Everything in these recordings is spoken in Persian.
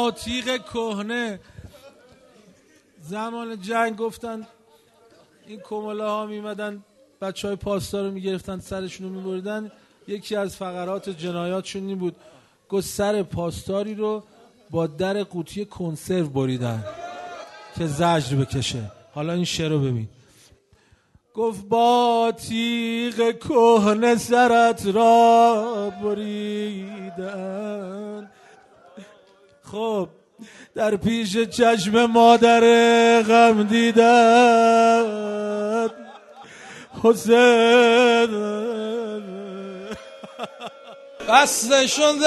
با تیغ کهنه. زمان جنگ گفتن این کماله ها میمدن بچه های پاسدار رو میگرفتن سرشون رو میبریدن. یکی از فقرات جنایاتشون این بود، گفت سر پاسداری رو با در قوطی کنسرو بریدن که زجر بکشه. حالا این شعر رو ببین. گفت با تیغ کهنه سرت را بریدن، خب در پیش چشم مادر غم دیدن حسین بسته شده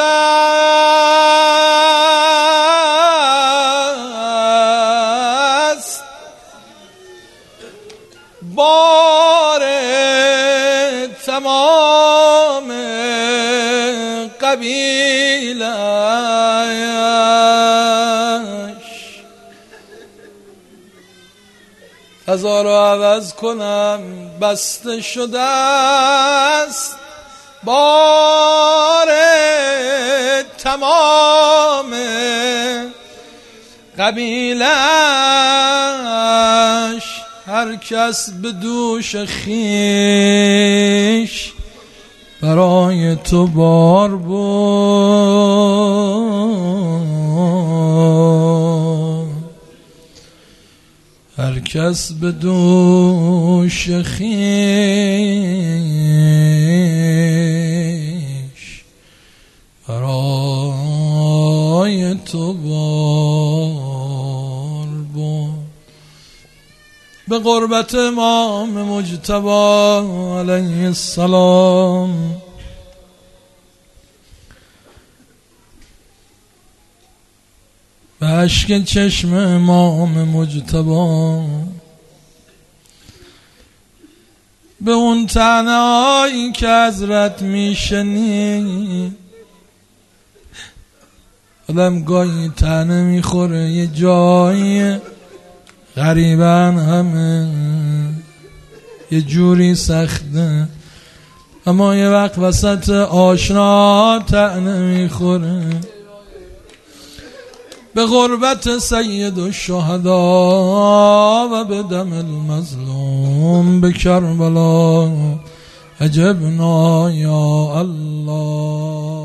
است بار تمام قبیلش، هزار رو عوض کنم بسته شده است بار تمام قبیلش. هر کس به دوش خیش برای تو بار بود، هر کس به دوش خیش برای تو بار بود. به قربت امام مجتبی علیه السلام به اشک چشم امام مجتبی، به اون طعنه‌هایی که حضرت میشنی آدم گاهی طعنه میخوره یه جایی غریبن همه یه جوری سخته، اما یه وقت وسط آشنا طعنه میخوره. به غربت سید الشهدا و به دم المظلوم به کربلا عجبنا یا الله.